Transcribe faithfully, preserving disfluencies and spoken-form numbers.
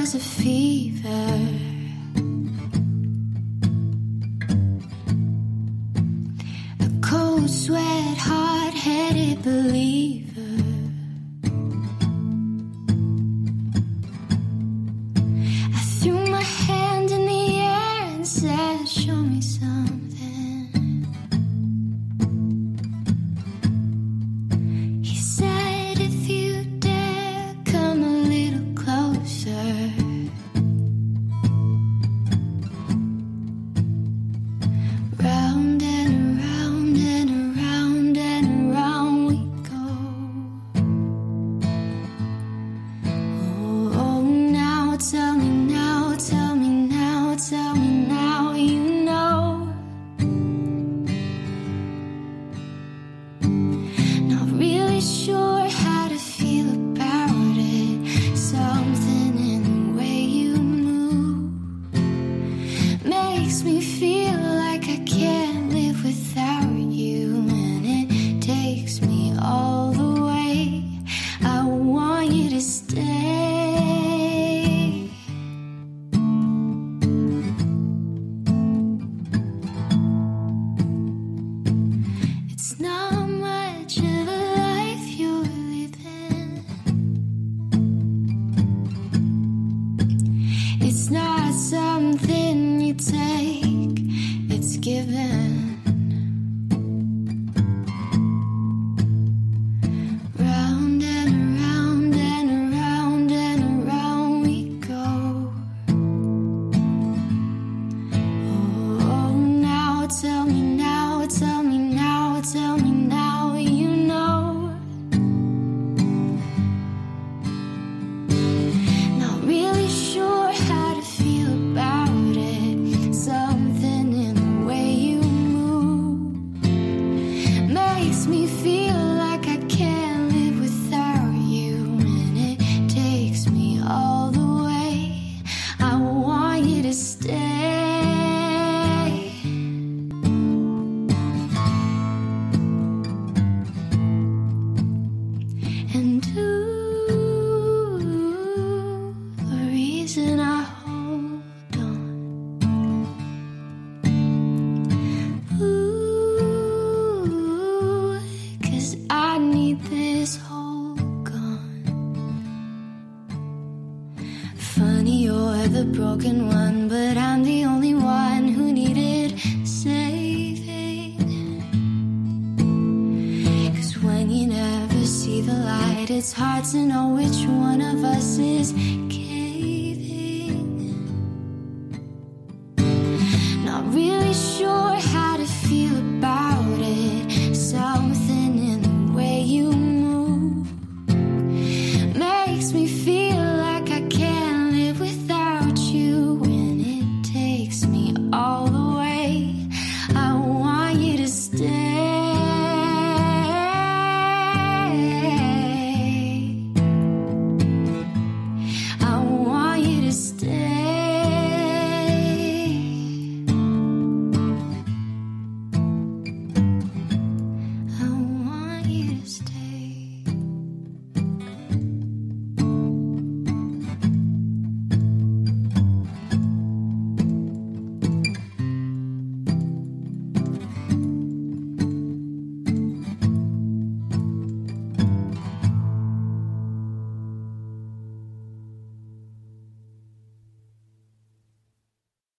was a fever. A cold sweat, hard-headed believer. I threw my hand in the air and said, show me something. He said, if you dare, come a little closer. Round and around and around and around we go. Oh, oh, now tell me now, tell me now, tell me now, you know. Not really sure how to feel about it. Something in the way you move makes me feel like I can't live without you, and it takes me all the way. I want you to stay. It's not much of a life you're living. It's not something you take, it's given. Round and around and around and around we go. Oh, oh, now tell me now, tell me now, tell me now, you know. Not really sure how to feel about it. Something in the way you move makes me feel like I can't live without you, and it takes me all the way. I want you to stay. And ooh, the reason I hold on, ooh, 'cause I need this whole gone. Funny, you're the broken one, but I'm the only one who needed saving. 'Cause when you never see the light, it's hard to know which one of us is